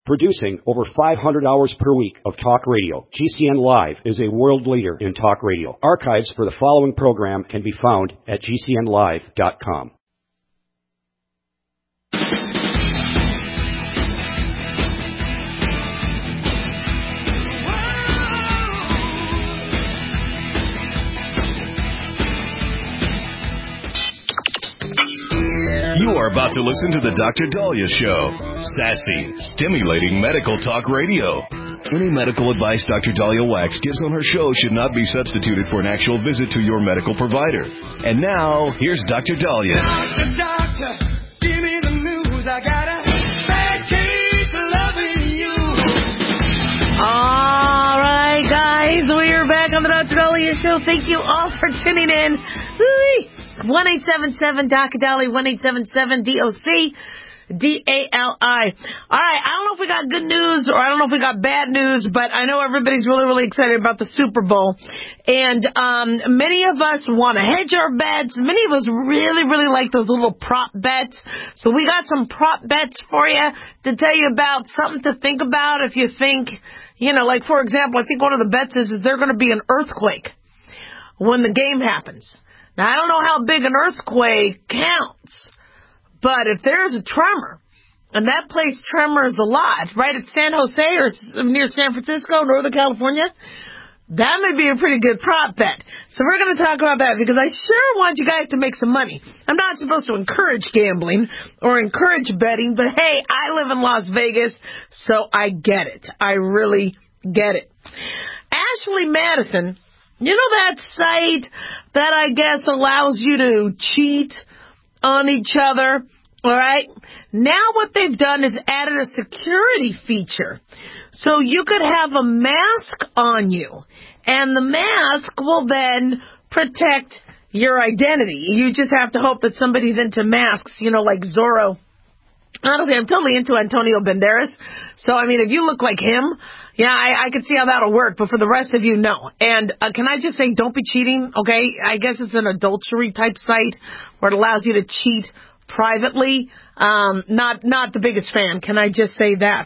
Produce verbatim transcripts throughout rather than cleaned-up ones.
Producing over five hundred hours per week of talk radio, G C N Live is a world leader in talk radio. Archives for the following program can be found at G C N live dot com. You are about to listen to the Doctor Dahlia Show. Sassy, stimulating medical talk radio. Any medical advice Doctor Dahlia Wax gives on her show should not be substituted for an actual visit to your medical provider. And now, here's Doctor Dahlia. Doctor, doctor, give me the news. I got a bad case of loving you. All right, guys, we're back on the Doctor Dahlia Show. Thank you all for tuning in. Woo-wee. one eight seven seven D O C Dali, one eight seven seven D O C D A L I. All right, I don't know if we got good news or I don't know if we got bad news, but I know everybody's really, really excited about the Super Bowl. And um, many of us want to hedge our bets. Many of us really, really like those little prop bets. So we got some prop bets for you to tell you about, something to think about if you think, you know, like, for example, I think one of the bets is that there's going to be an earthquake when the game happens. Now, I don't know how big an earthquake counts, but if there's a tremor, and that place tremors a lot, right at San Jose or near San Francisco, Northern California, that may be a pretty good prop bet. So we're going to talk about that because I sure want you guys to make some money. I'm not supposed to encourage gambling or encourage betting, but hey, I live in Las Vegas, so I get it. I really get it. Ashley Madison, you know that site that I guess allows you to cheat on each other, all right? Now what they've done is added a security feature. So you could have a mask on you, and the mask will then protect your identity. You just have to hope that somebody's into masks, you know, like Zorro. Honestly, I'm totally into Antonio Banderas. So, I mean, if you look like him, yeah, I, I could see how that'll work. But for the rest of you, no. And uh, can I just say, don't be cheating, okay? I guess it's an adultery type site where it allows you to cheat privately. Um, not not the biggest fan. Can I just say that?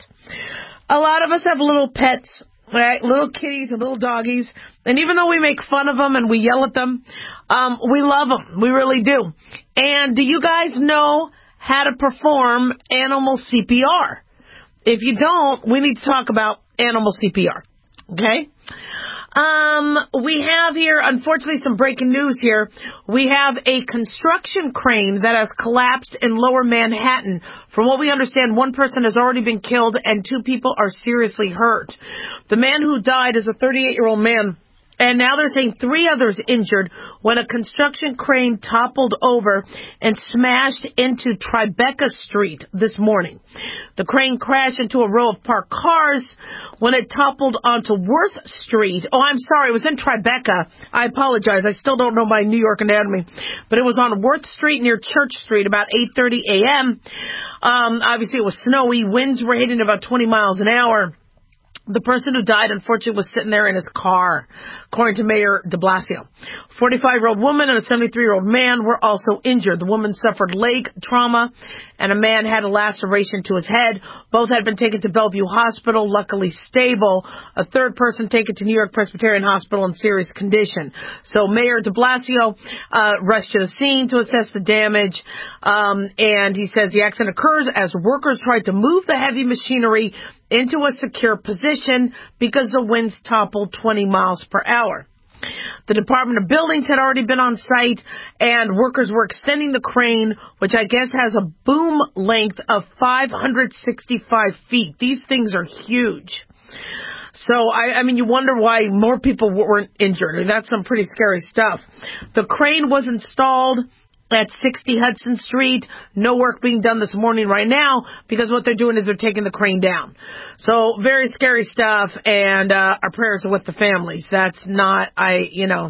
A lot of us have little pets, right? Little kitties and little doggies. And even though we make fun of them and we yell at them, um, we love them. We really do. And do you guys know how to perform animal C P R? If you don't, we need to talk about animal C P R, okay? Um, we have here, unfortunately, some breaking news here. We have a construction crane that has collapsed in lower Manhattan. From what we understand, one person has already been killed and two people are seriously hurt. The man who died is a thirty-eight-year-old man. And now they're saying three others injured when a construction crane toppled over and smashed into Tribeca Street this morning. The crane crashed into a row of parked cars when it toppled onto Worth Street. Oh, I'm sorry, it was in Tribeca. I apologize. I still don't know my New York anatomy. But it was on Worth Street near Church Street about eight thirty a.m. Um, obviously, it was snowy. Winds were hitting about twenty miles an hour. The person who died, unfortunately, was sitting there in his car, according to Mayor de Blasio. forty-five-year-old woman and a seventy-three-year-old man were also injured. The woman suffered leg trauma, and a man had a laceration to his head. Both had been taken to Bellevue Hospital, luckily stable. A third person taken to New York Presbyterian Hospital in serious condition. So Mayor de Blasio uh, rushed to the scene to assess the damage, um, and he says the accident occurs as workers tried to move the heavy machinery into a secure position because the winds toppled twenty miles per hour. The Department of Buildings had already been on site, and workers were extending the crane, which I guess has a boom length of five hundred sixty-five feet. These things are huge. So, I, I mean, you wonder why more people weren't injured. I mean, that's some pretty scary stuff. The crane was installed at sixty Hudson Street. No work being done this morning right now because what they're doing is they're taking the crane down. So very scary stuff, and uh, our prayers are with the families. That's not, I, you know,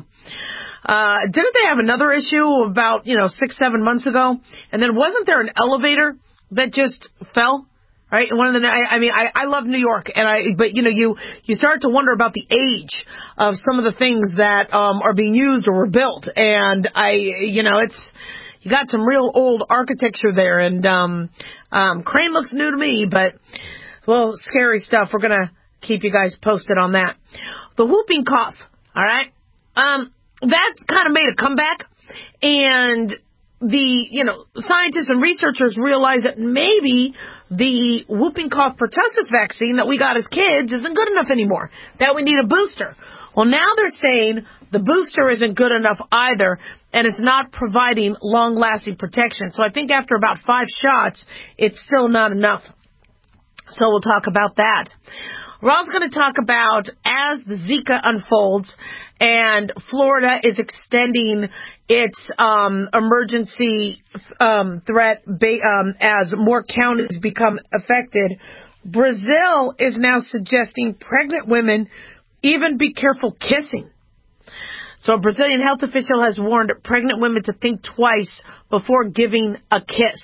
uh, didn't they have another issue about, you know, six, seven months ago? And then wasn't there an elevator that just fell? Right, one of the I, I mean I, I love New York, and I but you know you you start to wonder about the age of some of the things that um, are being used or were built, and I you know it's you got some real old architecture there, and um, um, crane looks new to me, but Well, scary stuff. We're going to keep you guys posted on that. The whooping cough, all right? Um, that's kind of made a comeback. And the, you know, scientists and researchers realize that maybe the whooping cough pertussis vaccine that we got as kids isn't good enough anymore, that we need a booster. Well, now they're saying the booster isn't good enough either, and it's not providing long-lasting protection. So I think after about five shots, it's still not enough. So we'll talk about that. We're also going to talk about as the Zika unfolds and Florida is extending its um, emergency um, threat ba- um, as more counties become affected. Brazil is now suggesting pregnant women even be careful kissing. So a Brazilian health official has warned pregnant women to think twice before giving a kiss.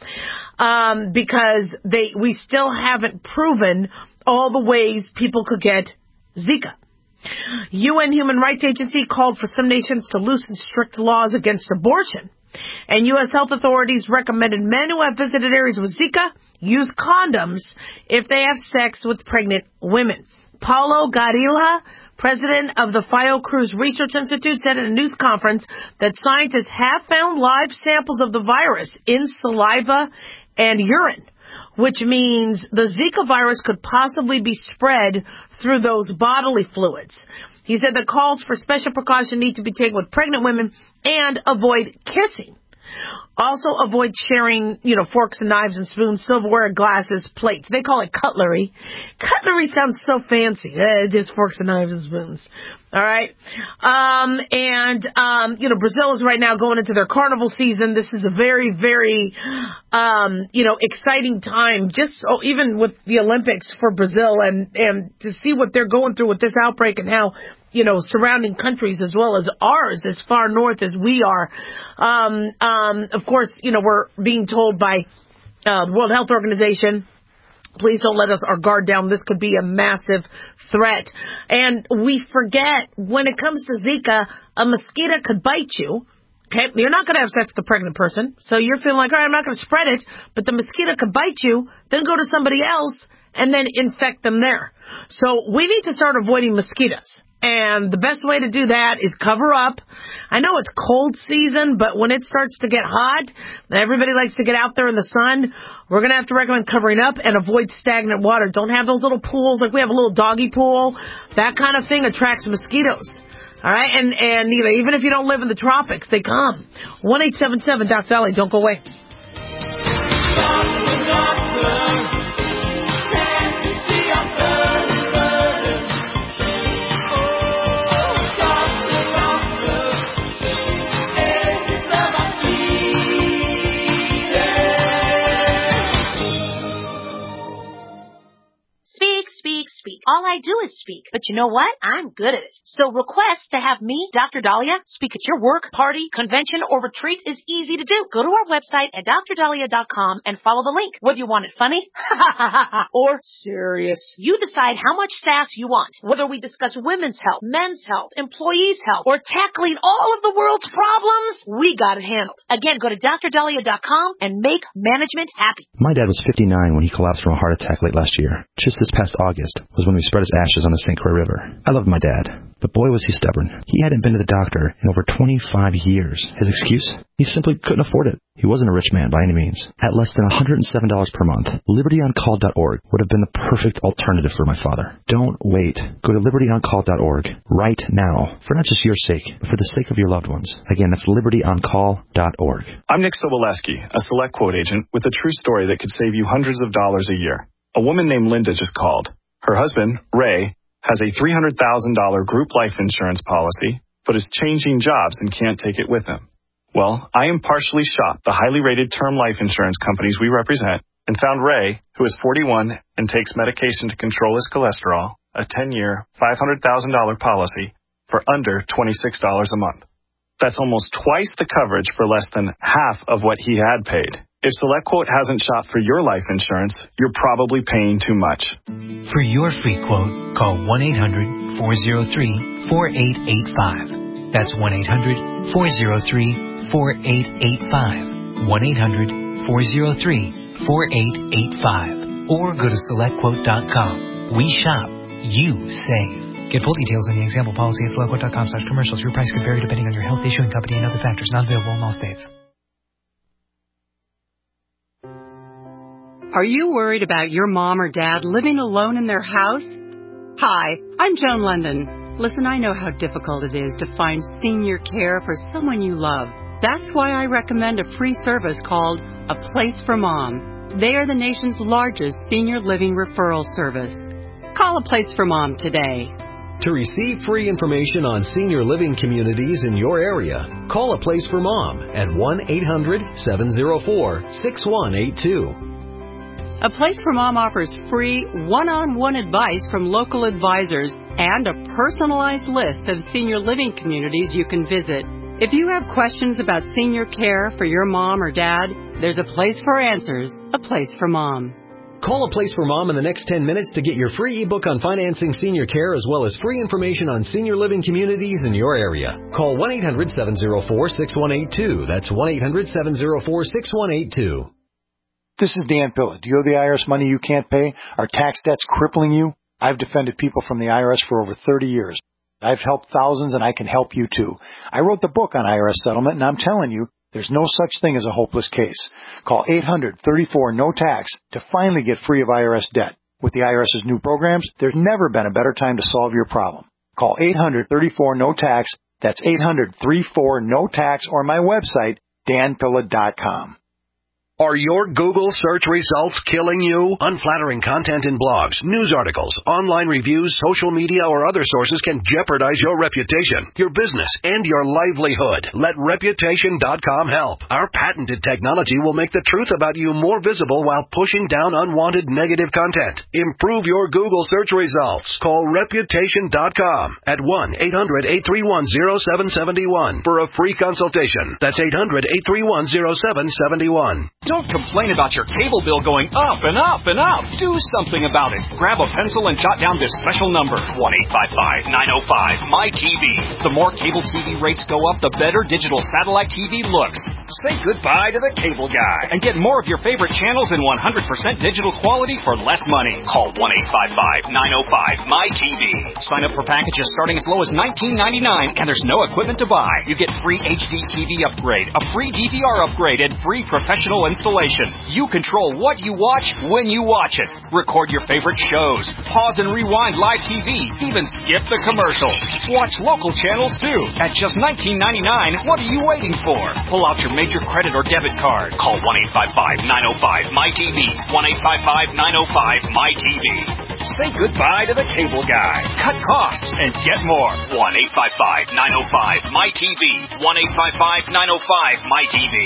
Um, because they, we still haven't proven all the ways people could get Zika. U N Human Rights Agency called for some nations to loosen strict laws against abortion. And U S health authorities recommended men who have visited areas with Zika use condoms if they have sex with pregnant women. Paulo Garilha, president of the Fiocruz Research Institute, said at a news conference that scientists have found live samples of the virus in saliva and urine, which means the Zika virus could possibly be spread through those bodily fluids. He said that calls for special precaution need to be taken with pregnant women and avoid kissing. Also avoid sharing, you know, forks and knives and spoons, silverware, glasses, plates. They call it cutlery. Cutlery sounds so fancy. Eh, just forks and knives and spoons. All right. Um, and, um, you know, Brazil is right now going into their carnival season. This is a very, very, um, you know, exciting time, just oh, even with the Olympics for Brazil and, and to see what they're going through with this outbreak and how, you know, surrounding countries as well as ours, as far north as we are. Um, um, of course, you know, we're being told by uh, the World Health Organization, please don't let us our guard down. This could be a massive threat. And we forget when it comes to Zika, a mosquito could bite you. Okay, you're not going to have sex with a pregnant person. So you're feeling like, all right, I'm not going to spread it, but the mosquito could bite you, then go to somebody else and then infect them there. So we need to start avoiding mosquitoes. And the best way to do that is cover up. I know it's cold season, but when it starts to get hot, everybody likes to get out there in the sun. We're going to have to recommend covering up and avoid stagnant water. Don't have those little pools like we have a little doggy pool. That kind of thing attracts mosquitoes. All right? And, and you know, even if you don't live in the tropics, they come. one eight seven seven Doc Valley. Don't go away. Speak. All I do is speak. But you know what? I'm good at it. So request to have me, Doctor Dahlia, speak at your work, party, convention, or retreat is easy to do. Go to our website at dr dahlia dot com and follow the link. Whether you want it funny or serious, you decide how much sass you want. Whether we discuss women's health, men's health, employees' health, or tackling all of the world's problems, we got it handled. Again, go to dr dahlia dot com and make management happy. My dad was fifty-nine when he collapsed from a heart attack late last year. Just this past August was when we spread his ashes on the Saint Croix River. I loved my dad, but boy was he stubborn. He hadn't been to the doctor in over twenty-five years. His excuse? He simply couldn't afford it. He wasn't a rich man by any means. At less than one hundred seven dollars per month, liberty on call dot org would have been the perfect alternative for my father. Don't wait. Go to liberty on call dot org right now, for not just your sake, but for the sake of your loved ones. Again, that's liberty on call dot org. I'm Nick Soboleski, a Select Quote agent with a true story that could save you hundreds of dollars a year. A woman named Linda just called. Her husband, Ray, has a three hundred thousand dollars group life insurance policy, but is changing jobs and can't take it with him. Well, I impartially shopped the highly rated term life insurance companies we represent and found Ray, who is forty-one and takes medication to control his cholesterol, a ten-year, five hundred thousand dollars policy for under twenty-six dollars a month. That's almost twice the coverage for less than half of what he had paid. If SelectQuote hasn't shopped for your life insurance, you're probably paying too much. For your free quote, call one eight hundred, four oh three, four eight eight five. That's one eight hundred, four oh three, four eight eight five. one eight hundred, four oh three, four eight eight five. or go to select quote dot com. We shop, you save. Get full details on the example policy at select quote dot com slash commercials. Your price could vary depending on your health, issuing company, and other factors. Not available in all states. Are you worried about your mom or dad living alone in their house? Hi, I'm Joan London. Listen, I know how difficult it is to find senior care for someone you love. That's why I recommend a free service called A Place for Mom. They are the nation's largest senior living referral service. Call A Place for Mom today. To receive free information on senior living communities in your area, call A Place for Mom at one eight hundred seven oh four six one eight two. A Place for Mom offers free one-on-one advice from local advisors and a personalized list of senior living communities you can visit. If you have questions about senior care for your mom or dad, there's a place for answers, A Place for Mom. Call A Place for Mom in the next ten minutes to get your free ebook on financing senior care as well as free information on senior living communities in your area. Call one eight hundred seven oh four six one eight two. That's one eight hundred seven oh four six one eight two. This is Dan Pilla. Do you owe the I R S money you can't pay? Are tax debts crippling you? I've defended people from the I R S for over thirty years. I've helped thousands, and I can help you too. I wrote the book on I R S settlement, and I'm telling you, there's no such thing as a hopeless case. Call eight hundred thirty-four no tax to finally get free of I R S debt. With the IRS's new programs, there's never been a better time to solve your problem. Call eight hundred thirty-four no tax. That's eight hundred thirty-four no tax, or my website, dan pilla dot com. Are your Google search results killing you? Unflattering content in blogs, news articles, online reviews, social media, or other sources can jeopardize your reputation, your business, and your livelihood. Let reputation dot com help. Our patented technology will make the truth about you more visible while pushing down unwanted negative content. Improve your Google search results. Call reputation dot com at one eight hundred eight three one oh seven seven one for a free consultation. That's eight hundred eight three one oh seven seven one. Don't complain about your cable bill going up and up and up. Do something about it. Grab a pencil and jot down this special number, one eight five five nine oh five M Y T V. The more cable T V rates go up, the better digital satellite T V looks. Say goodbye to the cable guy and get more of your favorite channels in one hundred percent digital quality for less money. Call one eight five five nine oh five M Y T V. Sign up for packages starting as low as nineteen ninety-nine, and there's no equipment to buy. You get free H D T V upgrade, a free D V R upgrade, and free professional installation. You control what you watch when you watch it. Record your favorite shows. Pause and rewind live T V. Even skip the commercials. Watch local channels too. At just nineteen ninety-nine, what are you waiting for? Pull out your major credit or debit card. Call one eight five five nine oh five M Y T V. one eight five five nine oh five M Y T V. Say goodbye to the cable guy. Cut costs and get more. one eight five five nine oh five M Y T V. one eight five five nine oh five M Y T V.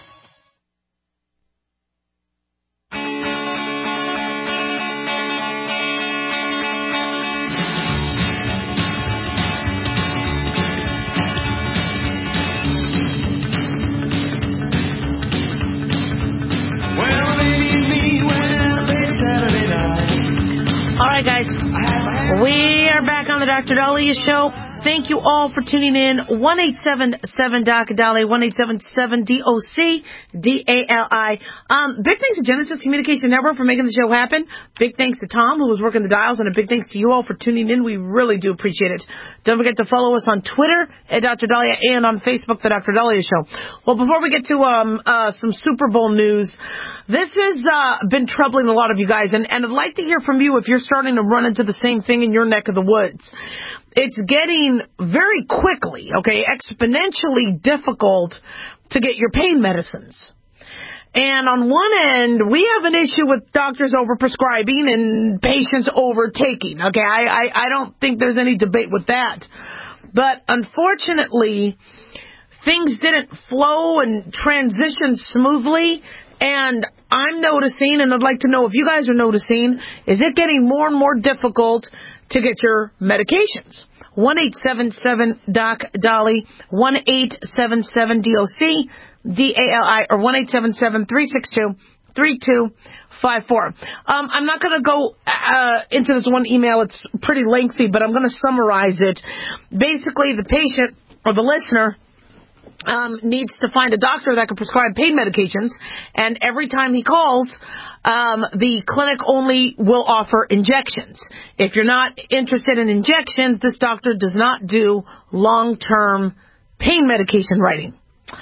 All right, guys. We are back on the Doctor Dahlia Show. Thank you all for tuning in. one eight seven seven D O C Dahlia, one eight seven seven D O C D A L I. Um, big thanks to Genesis Communication Network for making the show happen. Big thanks to Tom, who was working the dials, and a big thanks to you all for tuning in. We really do appreciate it. Don't forget to follow us on Twitter at Doctor Dahlia and on Facebook, The Doctor Dahlia Show. Well, before we get to um uh some Super Bowl news, this has uh, been troubling a lot of you guys, and, and I'd like to hear from you if you're starting to run into the same thing in your neck of the woods. It's getting very quickly, okay, exponentially difficult to get your pain medicines. And on one end, we have an issue with doctors overprescribing and patients overtaking, okay? I, I, I don't think there's any debate with that. But unfortunately, things didn't flow and transition smoothly. And I'm noticing, and I'd like to know if you guys are noticing, is it getting more and more difficult to get your medications? one eight seven seven D O C Dahlia, one eight seven seven D O C D A L I, or one eight seven seven three six two three two five four. Um, I'm not going to go uh, into this one email. It's pretty lengthy, but I'm going to summarize it. Basically, the patient or the listener um, needs to find a doctor that can prescribe pain medications, and every time he calls, um, the clinic only will offer injections. If you're not interested in injections, this doctor does not do long-term pain medication writing.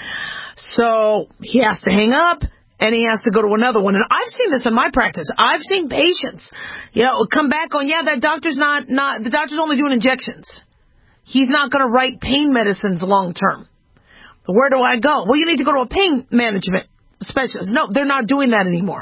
So he has to hang up, and he has to go to another one. And I've seen this in my practice. I've seen patients, you know, come back on, yeah, that doctor's not, not the doctor's only doing injections. He's not going to write pain medicines long-term. Where do I go? Well, you need to go to a pain management specialist. No, they're not doing that anymore.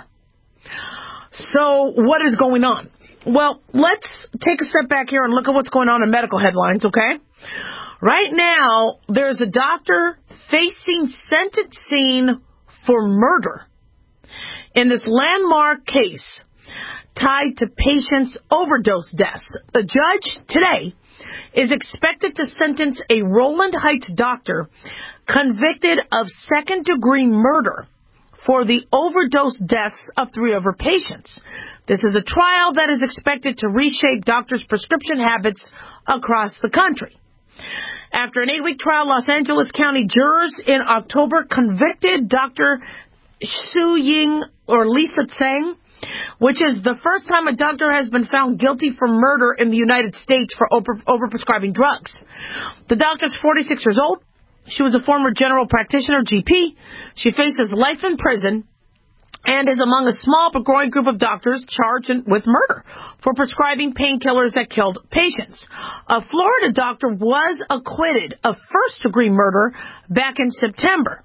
So what is going on? Well, let's take a step back here and look at what's going on in medical headlines, okay? Right now, there's a doctor facing sentencing for murder in this landmark case tied to patients' overdose deaths. The judge today is expected to sentence a Rowland Heights doctor convicted of second-degree murder for the overdose deaths of three of her patients. This is a trial that is expected to reshape doctors' prescription habits across the country. After an eight-week trial, Los Angeles County jurors in October convicted Doctor Su Ying or Lisa Tseng, which is the first time a doctor has been found guilty for murder in the United States for over, overprescribing drugs. The doctor's forty-six years old. She was a former general practitioner, G P. She faces life in prison and is among a small but growing group of doctors charged with murder for prescribing painkillers that killed patients. A Florida doctor was acquitted of first-degree murder back in September.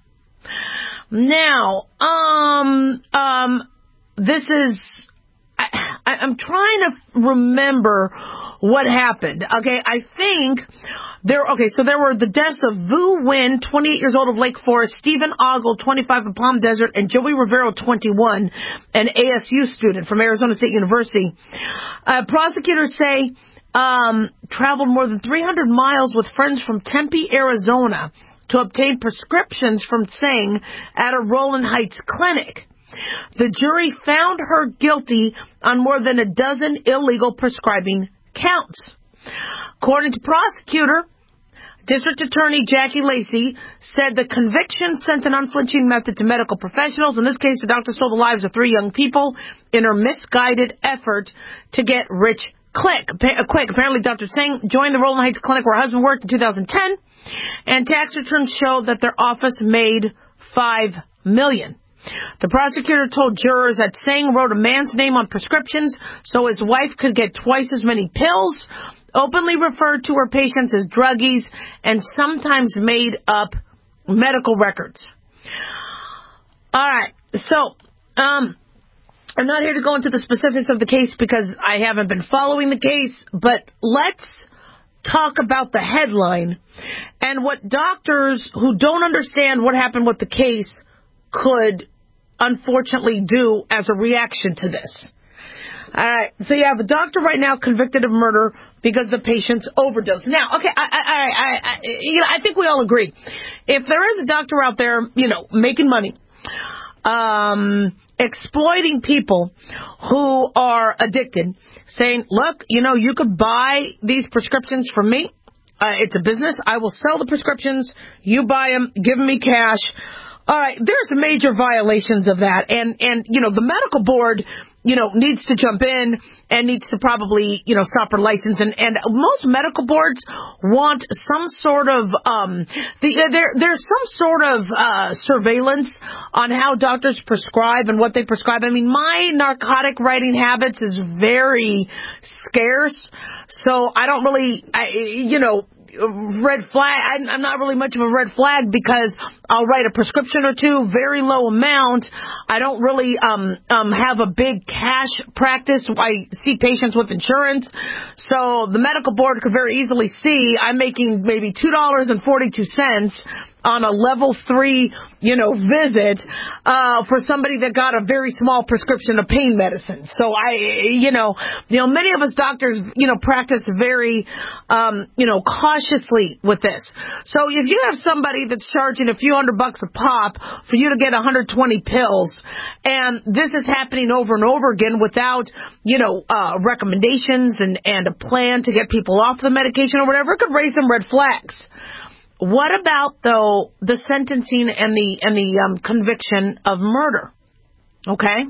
Now, um, um, this is, I, I, I'm trying to remember what happened. Okay, I think there, okay, so there were the deaths of Vu Nguyen, twenty-eight years old of Lake Forest, Stephen Ogle, twenty-five of Palm Desert, and Joey Rivero, twenty-one, an A S U student from Arizona State University. Uh, prosecutors say um, traveled more than three hundred miles with friends from Tempe, Arizona, to obtain prescriptions from Tseng at a Rowland Heights clinic. The jury found her guilty on more than a dozen illegal prescribing counts. According to prosecutor, District Attorney Jackie Lacey said the conviction sent an unflinching message to medical professionals. In this case, the doctor stole the lives of three young people in her misguided effort to get rich quick. quick. Apparently, Doctor Tseng joined the Rowland Heights clinic where her husband worked in two thousand ten, and tax returns show that their office made five million dollars. The prosecutor told jurors that Tseng wrote a man's name on prescriptions so his wife could get twice as many pills, openly referred to her patients as druggies, and sometimes made up medical records. All right, so um, I'm not here to go into the specifics of the case because I haven't been following the case, but let's talk about the headline and what doctors who don't understand what happened with the case could unfortunately do as a reaction to this. All right, so you have a doctor right now convicted of murder because the patient's overdosed. Now, okay, I, I, I, I, you know, I think we all agree. If there is a doctor out there, you know, making money, um, exploiting people who are addicted, saying, look, you know, you could buy these prescriptions from me. Uh, it's a business. I will sell the prescriptions. You buy them. Give me cash. All right, there's major violations of that. And, and, you know, the medical board, you know, needs to jump in and needs to probably, you know, stop her license. And, and most medical boards want some sort of, um, the, there, there's some sort of, uh, surveillance on how doctors prescribe and what they prescribe. I mean, my narcotic writing habits is very scarce. So I don't really, I, you know, red flag. I'm not really much of a red flag because I'll write a prescription or two, very low amount. I don't really um, um, have a big cash practice. I see patients with insurance. So the medical board could very easily see I'm making maybe two dollars and forty-two cents on a level three, you know, visit, uh, for somebody that got a very small prescription of pain medicine. So I, you know, you know, many of us doctors, you know, practice very, um, you know, cautiously with this. So if you have somebody that's charging a few hundred bucks a pop for you to get one hundred twenty pills, and this is happening over and over again without, you know, uh, recommendations and, and a plan to get people off the medication or whatever, it could raise some red flags. what about, though, the sentencing and the and the um, conviction of murder? Okay?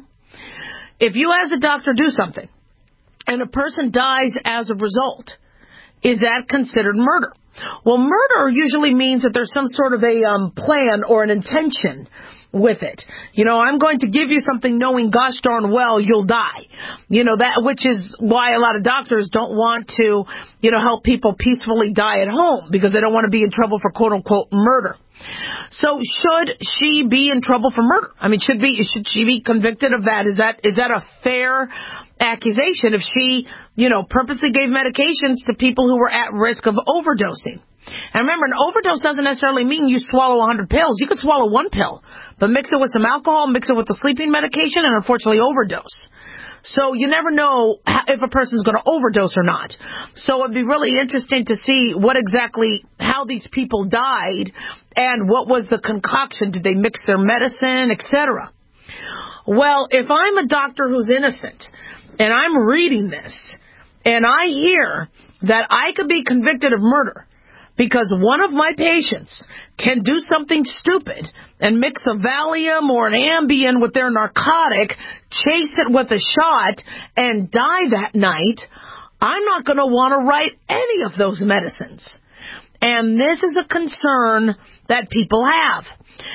If you as a doctor do something and a person dies as a result, is that considered murder? Well, murder usually means that there's some sort of a um, plan or an intention with it. You know, I'm going to give you something knowing gosh darn well you'll die. You know, that, which is why a lot of doctors don't want to, you know, help people peacefully die at home, because they don't want to be in trouble for quote unquote murder. So should she be in trouble for murder? I mean, should be, should she be convicted of that? Is that, is that a fair accusation if she, you know, purposely gave medications to people who were at risk of overdosing? And remember, an overdose doesn't necessarily mean you swallow one hundred pills. You could swallow one pill, but mix it with some alcohol, mix it with the sleeping medication, and unfortunately overdose. So you never know if a person's going to overdose or not. So it'd be really interesting to see what exactly, how these people died and what was the concoction. Did they mix their medicine, et cetera? Well, if I'm a doctor who's innocent and I'm reading this and I hear that I could be convicted of murder because one of my patients can do something stupid and mix a Valium or an Ambien with their narcotic, chase it with a shot, and die that night, I'm not going to want to write any of those medicines. And this is a concern that people have.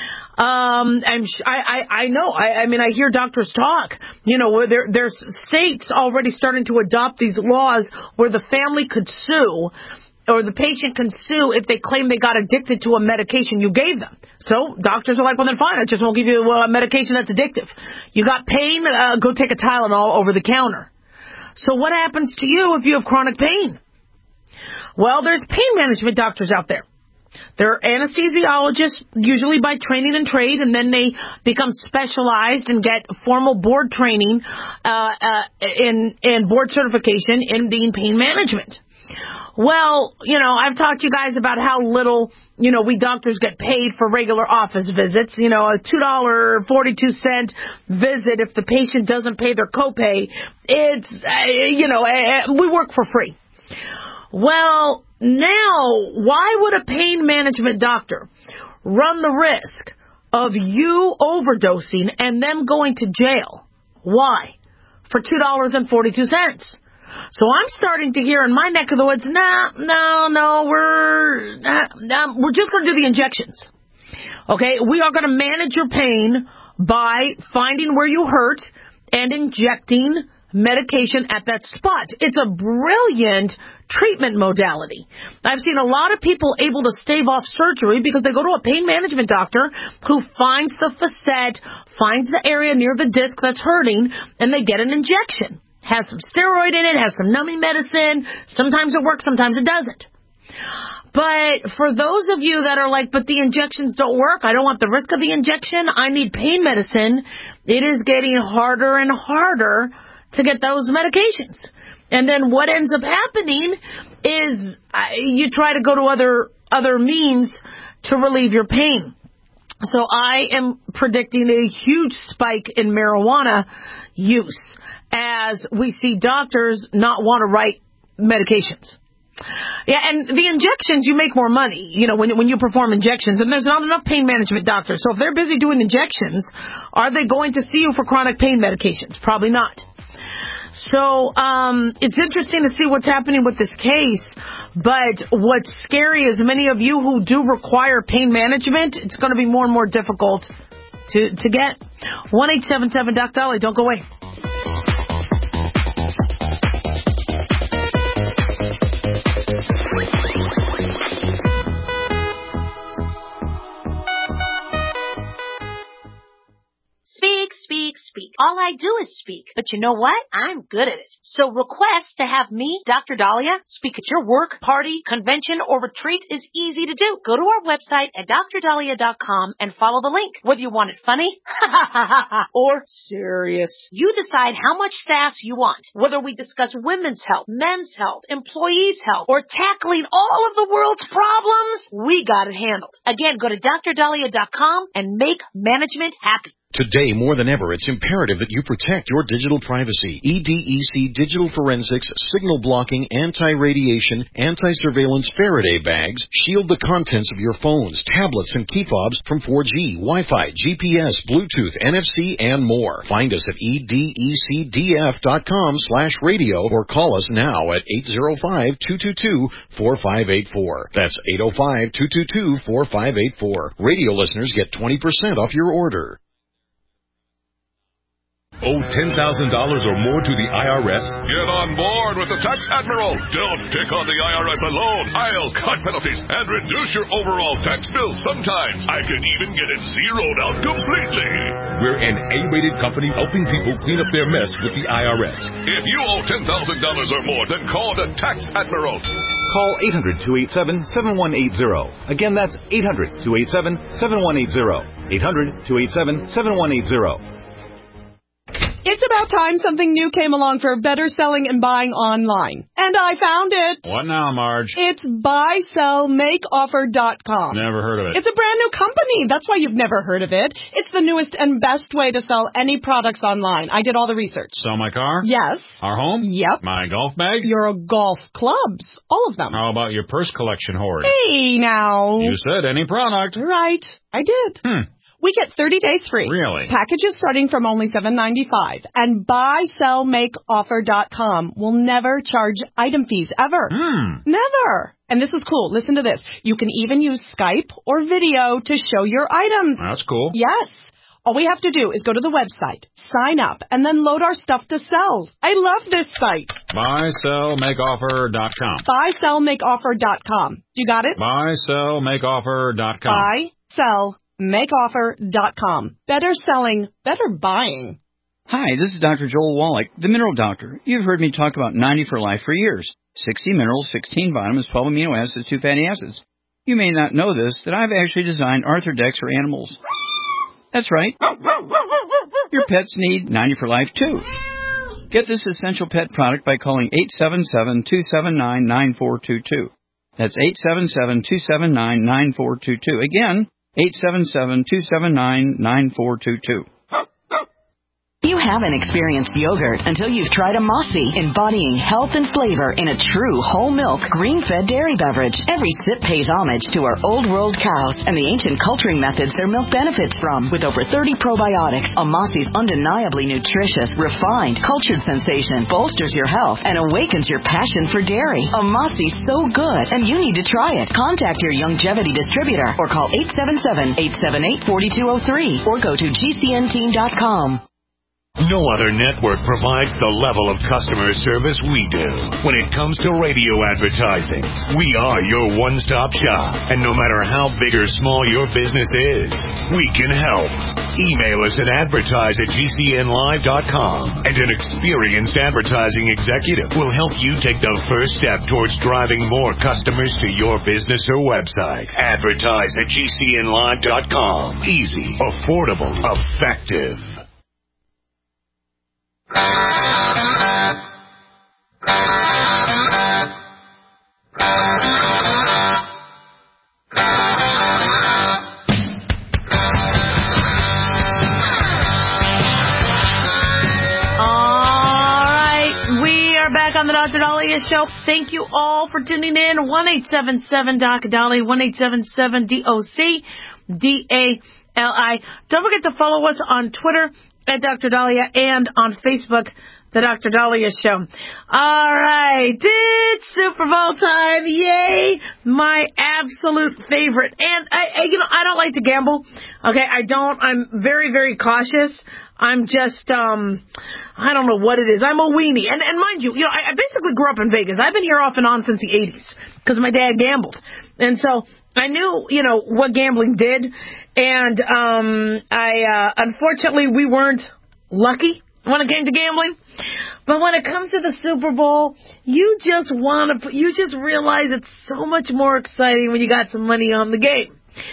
Um, I'm, I, I, I know, I, I mean, I hear doctors talk, you know, where there, there's states already starting to adopt these laws where the family could sue, or the patient can sue if they claim they got addicted to a medication you gave them. So doctors are like, well, then fine, I just won't give you a medication that's addictive. You got pain, uh, go take a Tylenol over the counter. So what happens to you if you have chronic pain? Well, there's pain management doctors out there. They're anesthesiologists, usually by training and trade, and then they become specialized and get formal board training uh, uh, in, in board certification in being pain management. Well, you know, I've talked to you guys about how little, you know, we doctors get paid for regular office visits. You know, a two dollars and forty-two cents visit if the patient doesn't pay their copay. It's, uh, you know, uh, we work for free. Well, now, why would a pain management doctor run the risk of you overdosing and them going to jail? Why? For two dollars and forty-two cents. So I'm starting to hear in my neck of the woods, no, no, no, we're, uh, um, we're just going to do the injections. Okay, we are going to manage your pain by finding where you hurt and injecting medication at that spot. It's a brilliant treatment modality. I've seen a lot of people able to stave off surgery because they go to a pain management doctor who finds the facet, finds the area near the disc that's hurting, and they get an injection. Has some steroid in it, has some numbing medicine. Sometimes it works, sometimes it doesn't. But for those of you that are like, but the injections don't work, I don't want the risk of the injection, I need pain medicine, it is getting harder and harder to get those medications. And then what ends up happening is uh, you try to go to other other means to relieve your pain. So I am predicting a huge spike in marijuana use as we see doctors not want to write medications. Yeah, and the injections, you make more money, you know, when when you perform injections, and there's not enough pain management doctors. So if they're busy doing injections, are they going to see you for chronic pain medications? Probably not. So um, it's interesting to see what's happening with this case, but what's scary is many of you who do require pain management, it's going to be more and more difficult to, to get. one eight seven seven Doc Dolly, don't go away. Speak, speak, speak. All I do is speak. But you know what? I'm good at it. So request to have me, Doctor Dahlia, speak at your work, party, convention, or retreat is easy to do. Go to our website at dr dahlia dot com and follow the link. Whether you want it funny or serious, you decide how much sass you want. Whether we discuss women's health, men's health, employees' health, or tackling all of the world's problems, we got it handled. Again, go to dr dahlia dot com and make management happy. Today, more than ever, it's imperative that you protect your digital privacy. E D E C Digital Forensics, signal blocking, anti-radiation, anti-surveillance Faraday bags shield the contents of your phones, tablets, and key fobs from four G, Wi-Fi, G P S, Bluetooth, N F C, and more. Find us at E D E C D F dot com slash radio or call us now at eight zero five, two two two, four five eight four. That's eight zero five, two two two, four five eight four. Radio listeners get twenty percent off your order. Owe ten thousand dollars or more to the I R S? Get on board with the Tax Admiral. Don't take on the I R S alone. I'll cut penalties and reduce your overall tax bill. Sometimes I can even get it zeroed out completely. We're an A-rated company helping people clean up their mess with the I R S. If you owe ten thousand dollars or more, then call the Tax Admiral. Call eight hundred, two eight seven, seven one eight zero. Again, that's eight hundred, two eight seven, seven one eight zero. eight hundred, two eight seven, seven one eight zero. It's about time something new came along for better selling and buying online. And I found it. What now, Marge? It's buy sell make offer dot com. Never heard of it. It's a brand new company. That's why you've never heard of it. It's the newest and best way to sell any products online. I did all the research. Sell my car? Yes. Our home? Yep. My golf bag? Your golf clubs. All of them. How about your purse collection hoard? Hey, now. You said any product. Right. I did. Hmm. We get thirty days free. Really? Packages starting from only seven ninety-five. And buy sell make offer dot com will never charge item fees ever. Hmm. Never. And this is cool. Listen to this. You can even use Skype or video to show your items. That's cool. Yes. All we have to do is go to the website, sign up, and then load our stuff to sell. I love this site. buy sell make offer dot com. buy sell make offer dot com. You got it? buy sell make offer dot com. buy sell make offer dot com. Better selling, better buying. Hi, this is Doctor Joel Wallach, the Mineral Doctor. You've heard me talk about ninety for Life for years. sixty minerals, sixteen vitamins, twelve amino acids, two fatty acids. You may not know this, that I've actually designed Arthrodex for animals. That's right. Your pets need ninety for Life, too. Get this essential pet product by calling eight seven seven, two seven nine, nine four two two. That's eight seven seven, two seven nine, nine four two two. Again, eight seven seven, two seven nine, nine four two two. You haven't experienced yogurt until you've tried a Mossy, embodying health and flavor in a true whole milk, green-fed dairy beverage. Every sip pays homage to our old world cows and the ancient culturing methods their milk benefits from. With over thirty probiotics, a Mossy's undeniably nutritious, refined, cultured sensation bolsters your health and awakens your passion for dairy. A Mossy's so good, and you need to try it. Contact your Youngevity distributor or call eight seven seven, eight seven eight, four two zero three or go to G C N team dot com. No other network provides the level of customer service we do. When it comes to radio advertising, we are your one-stop shop. And no matter how big or small your business is, we can help. Email us at advertise at G C N live dot com, and an experienced advertising executive will help you take the first step towards driving more customers to your business or website. Advertise at G C N live dot com. Easy, affordable, effective. On the Doctor Dahlia Show. Thank you all for tuning in. one eight seven seven Doctor Dahlia, one eight seven seven D O C D A L I. Don't forget to follow us on Twitter at Doctor Dahlia and on Facebook, The Doctor Dahlia Show. All right. It's Super Bowl time. Yay. My absolute favorite. And, I, I, you know, I don't like to gamble. Okay, I don't. I'm very, very cautious. I'm just, um, I don't know what it is. I'm a weenie. And, and mind you, you know, I, I basically grew up in Vegas. I've been here off and on since the eighties because my dad gambled. And so I knew, you know, what gambling did. And, um, I, uh, unfortunately, we weren't lucky when it came to gambling. But when it comes to the Super Bowl, you just want to, you just realize it's so much more exciting when you got some money on the game.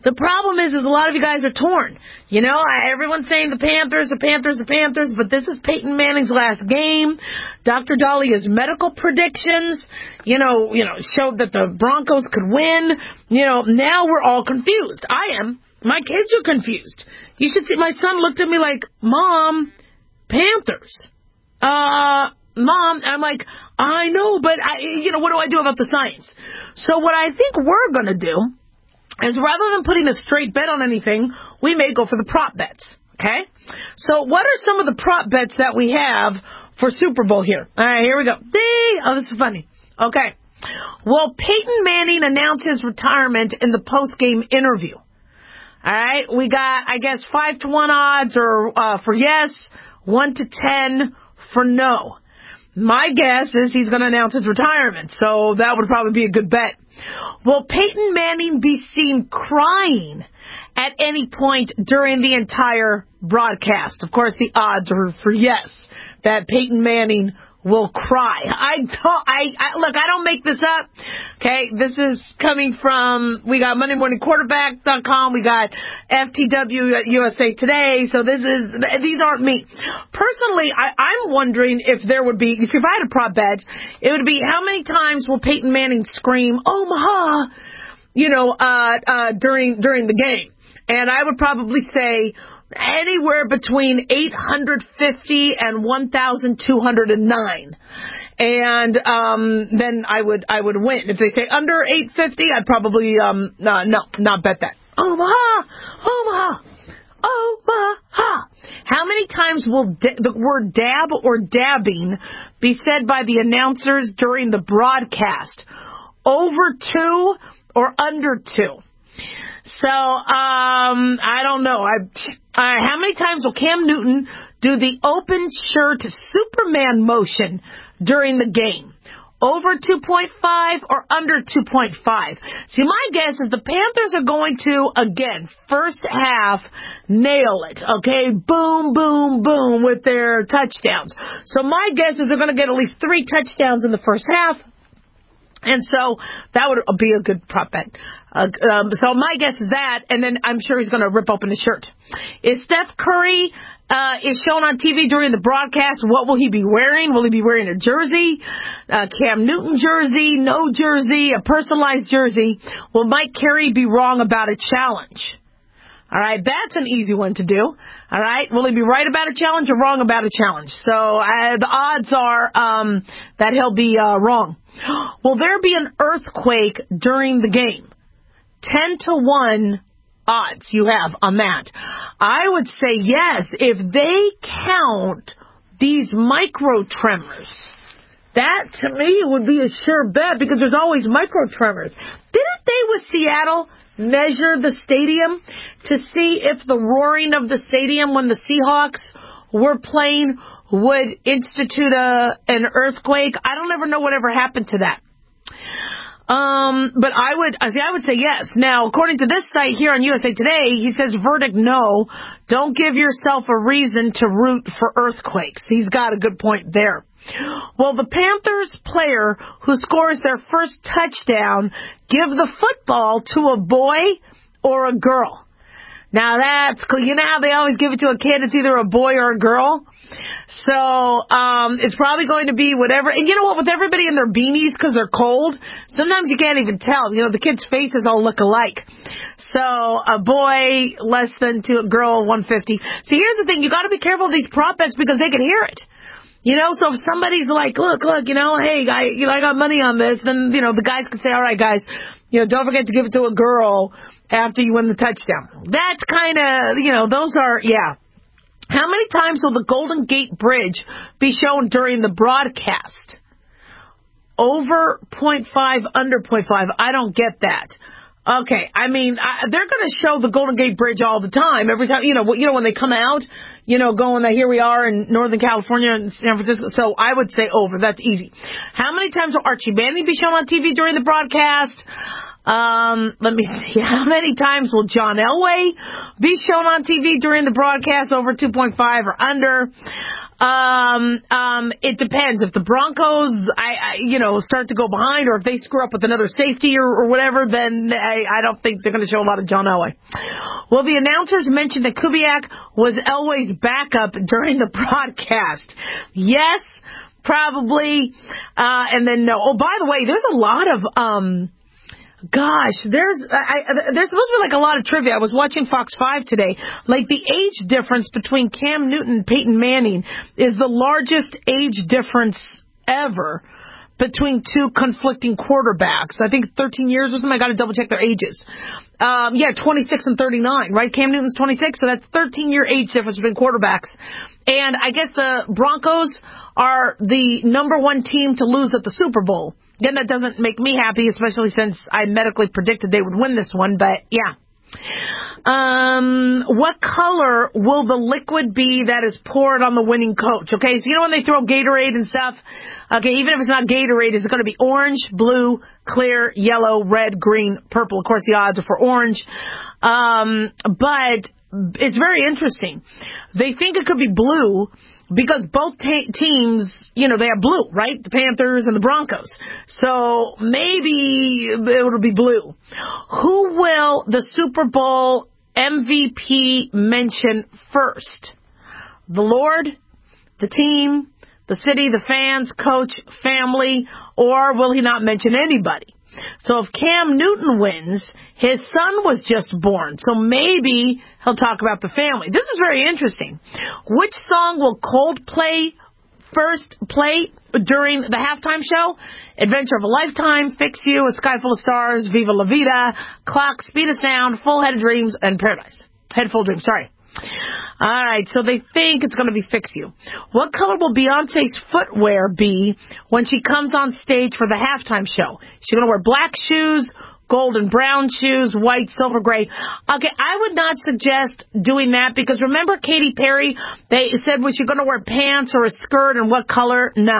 The problem is, is a lot of you guys are torn. You know, I, everyone's saying the Panthers, the Panthers, the Panthers, but this is Peyton Manning's last game. Doctor Dahlia's medical predictions, you know, you know, showed that the Broncos could win. You know, now we're all confused. I am. My kids are confused. You should see, my son looked at me like, Mom, Panthers. Uh, Mom, I'm like, I know, but, I, you know, what do I do about the science? So what I think we're going to do is rather than putting a straight bet on anything, we may go for the prop bets, okay? So what are some of the prop bets that we have for Super Bowl here? All right, here we go. Ding! Oh, this is funny. Okay. Will Peyton Manning announce his retirement in the post-game interview? All right, we got, I guess, five to one odds or uh, for yes, one to ten for no. My guess is he's going to announce his retirement, so that would probably be a good bet. Will Peyton Manning be seen crying at any point during the entire broadcast? Of course, the odds are for yes, that Peyton Manning will cry. I don't, I, I look, I don't make this up. Okay, this is coming from, we got Monday Morning Quarterback dot com, we got F T W U S A Today, so this is, these aren't me. Personally, I, I'm wondering if there would be, if I had a prop bet, it would be how many times will Peyton Manning scream, Omaha, you know, uh, uh, during, during the game. And I would probably say, anywhere between eight hundred fifty and one thousand two hundred nine. And um then I would I would win. If they say under eight fifty, I'd probably um uh, no, not bet that. Omaha! Omaha! Omaha! How many times will da- the word dab or dabbing be said by the announcers during the broadcast? Over two or under two? So, um, I don't know. I, uh, how many times will Cam Newton do the open shirt Superman motion during the game? Over two point five or under two point five? See, my guess is the Panthers are going to, again, first half, nail it, okay? Boom, boom, boom with their touchdowns. So my guess is they're going to get at least three touchdowns in the first half. And so that would be a good prop bet. Uh, um, so my guess is that, and then I'm sure he's going to rip open his shirt. Is Steph Curry uh, is shown on T V during the broadcast? What will he be wearing? Will he be wearing a jersey, a Cam Newton jersey, no jersey, a personalized jersey? Will Mike Carey be wrong about a challenge? All right, that's an easy one to do. All right, will he be right about a challenge or wrong about a challenge? So uh, the odds are um, that he'll be uh, wrong. Will there be an earthquake during the game? Ten to one odds you have on that. I would say yes if they count these micro tremors. That, to me, would be a sure bet because there's always micro tremors. Didn't they with Seattle measure the stadium to see if the roaring of the stadium when the Seahawks were playing would institute a an earthquake? I don't ever know whatever happened to that. Um, but I would, I see, I would say yes. Now, according to this site here on U S A Today, he says verdict no. Don't give yourself a reason to root for earthquakes. He's got a good point there. Well, the Panthers player who scores their first touchdown give the football to a boy or a girl. Now that's cool. You know how they always give it to a kid? It's either a boy or a girl. So um it's probably going to be whatever. And you know what? With everybody in their beanies because they're cold, sometimes you can't even tell. You know, the kids' faces all look alike. So a boy less than two, a girl one fifty. So here's the thing. You got to be careful of these prop bets because they can hear it. You know, so if somebody's like, look, look, you know, hey, I, you know, I got money on this, then, you know, the guys could say, all right, guys, you know, don't forget to give it to a girl after you win the touchdown. That's kind of, you know, those are, yeah. How many times will the Golden Gate Bridge be shown during the broadcast? Over point five, under point five. I don't get that. Okay, I mean, I, they're going to show the Golden Gate Bridge all the time. Every time, you know, you know when they come out, you know, going that here we are in Northern California and San Francisco. So I would say over. That's easy. How many times will Archie Manning be shown on T V during the broadcast? Um, let me see. How many times will John Elway be shown on T V during the broadcast? Over two point five or under? Um, um, it depends. If the Broncos, I, I, you know, start to go behind, or if they screw up with another safety or, or whatever, then I, I don't think they're going to show a lot of John Elway. Well, the announcers mentioned that Kubiak was Elway's backup during the broadcast. Yes, probably. Uh, and then no. Oh, by the way, there's a lot of, um, Gosh, there's I, there's supposed to be like a lot of trivia. I was watching Fox five today. Like the age difference between Cam Newton and Peyton Manning is the largest age difference ever between two conflicting quarterbacks. I think thirteen years or something. I got to double check their ages. Um, yeah, twenty-six and thirty-nine, right? Cam Newton's twenty-six, so that's thirteen year age difference between quarterbacks. And I guess the Broncos are the number one team to lose at the Super Bowl. Again, that doesn't make me happy, especially since I medically predicted they would win this one, but yeah. Um, what color will the liquid be that is poured on the winning coach? Okay, so you know when they throw Gatorade and stuff? Okay, even if it's not Gatorade, is it going to be orange, blue, clear, yellow, red, green, purple? Of course, the odds are for orange. Um, but it's very interesting. They think it could be blue because both ta- teams, you know, they have blue, right? The Panthers and the Broncos. So maybe it'll be blue. Who will the Super Bowl M V P mention first? The Lord, the team, the city, the fans, coach, family, or will he not mention anybody? So if Cam Newton wins, his son was just born, so maybe he'll talk about the family. This is very interesting. Which song will Coldplay first play during the halftime show? Adventure of a Lifetime, Fix You, A Sky Full of Stars, Viva La Vida, Clock, Speed of Sound, Full Head of Dreams, and Paradise. Head Full Dreams, sorry. All right, so they think it's going to be Fix You. What color will Beyonce's footwear be when she comes on stage for the halftime show? She's going to wear black shoes, golden brown shoes, white, silver, gray. Okay, I would not suggest doing that because remember Katy Perry? They said, was she going to wear pants or a skirt and what color? No.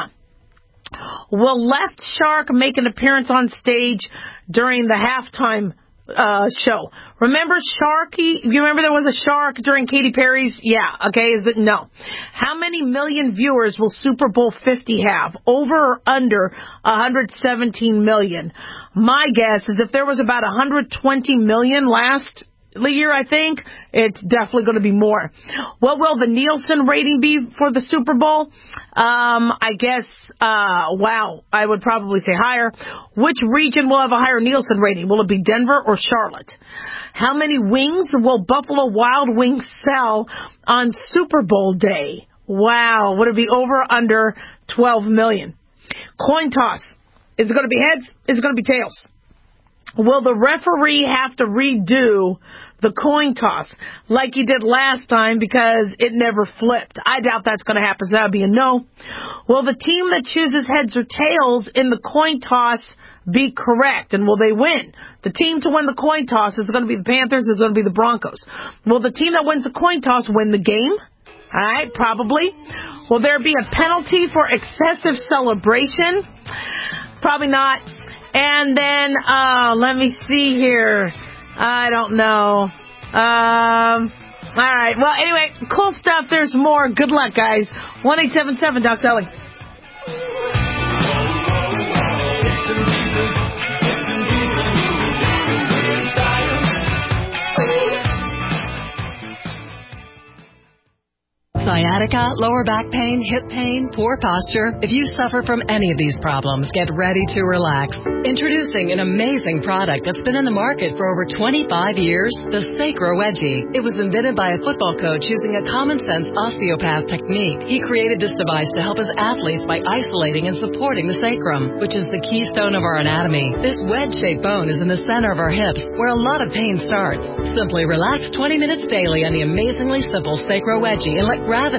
Will Left Shark make an appearance on stage during the halftime uh show? Remember Sharky? You remember there was a shark during Katy Perry's? Yeah, okay, is it? No. How many million viewers will Super Bowl fifty have? Over or under one hundred seventeen million? My guess is if there was about one hundred twenty million last year, I think, it's definitely going to be more. What will the Nielsen rating be for the Super Bowl? Um, I guess, uh, wow, I would probably say higher. Which region will have a higher Nielsen rating? Will it be Denver or Charlotte? How many wings will Buffalo Wild Wings sell on Super Bowl day? Wow, would it be over or under twelve million? Coin toss. Is it going to be heads? Is it going to be tails? Will the referee have to redo the coin toss like he did last time because it never flipped? I doubt that's going to happen, so that would be a no. Will the team that chooses heads or tails in the coin toss be correct, and will they win? The team to win the coin toss is going to be the Panthers, it's going to be the Broncos. Will the team that wins the coin toss win the game? All right, probably. Will there be a penalty for excessive celebration? Probably not. And then, uh, let me see here. I don't know. Um, all right. Well, anyway, cool stuff. There's more. Good luck, guys. one eight seven seven Doc Ellie. Sciatica, lower back pain, hip pain, poor posture. If you suffer from any of these problems, get ready to relax. Introducing an amazing product that's been in the market for over twenty-five years, the Sacro Wedgie. It was invented by a football coach using a common-sense osteopath technique. He created this device to help his athletes by isolating and supporting the sacrum, which is the keystone of our anatomy. This wedge-shaped bone is in the center of our hips, where a lot of pain starts. Simply relax twenty minutes daily on the amazingly simple Sacro Wedgie and let gravity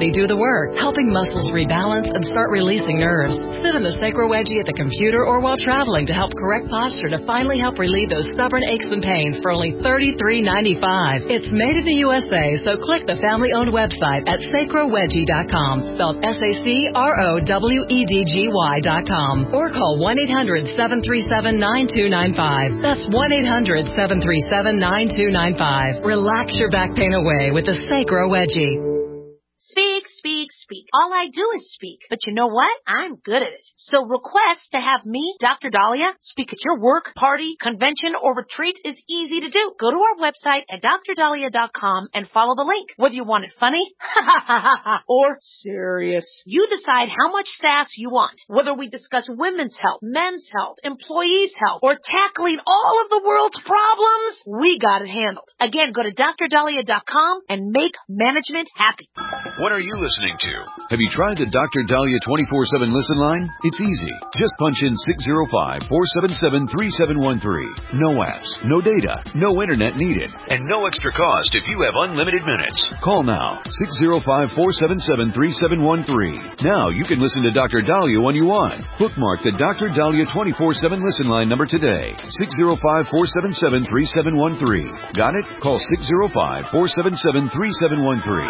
gravity do the work, helping muscles rebalance and start releasing nerves. Sit in the Sacro Wedgie at the computer or while traveling to help correct posture to finally help relieve those stubborn aches and pains for only thirty-three ninety-five. It's made in the U S A, so click the family-owned website at sacro wedgie dot com, spelled S A C R O W E D G Y dot com, or call one eight hundred seven three seven nine two nine five. That's one eight hundred seven three seven nine two nine five. Relax your back pain away with the Sacro Wedgie. Speak, speak, speak. All I do is speak. But you know what? I'm good at it. So request to have me, Doctor Dahlia, speak at your work, party, convention, or retreat is easy to do. Go to our website at dr dahlia dot com and follow the link. Whether you want it funny or serious, you decide how much sass you want. Whether we discuss women's health, men's health, employees' health, or tackling all of the world's problems, we got it handled. Again, go to dr dahlia dot com and make management happy. What are you listening to? Have you tried the Doctor Dahlia twenty-four seven listen line? It's easy. Just punch in six zero five, four seven seven, three seven one three. No apps, no data, no internet needed, and no extra cost if you have unlimited minutes. Call now, six zero five, four seven seven, three seven one three. Now you can listen to Doctor Dahlia when you want. Bookmark the Doctor Dahlia twenty-four seven listen line number today, six zero five, four seven seven, three seven one three. Got it? Call six zero five, four seven seven, three seven one three.